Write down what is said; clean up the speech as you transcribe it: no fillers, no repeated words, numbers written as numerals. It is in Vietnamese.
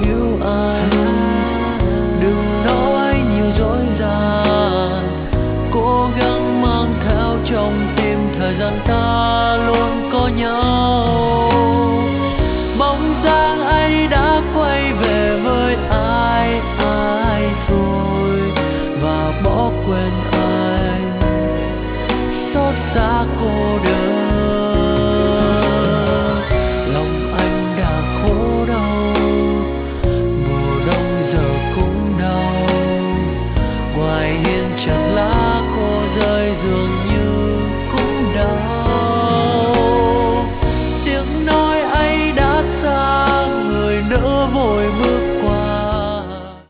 yêu ai. Đừng nói nhiều dối gian, cố gắng mang theo trong tim thời gian ta luôn có nhau. Bóng dáng anh đã quay về với ai rồi và bỏ quên anh, xót xa cô đơn. Lòng anh đã khổ đau, mùa đông giờ cũng đau, ngoài hiên trần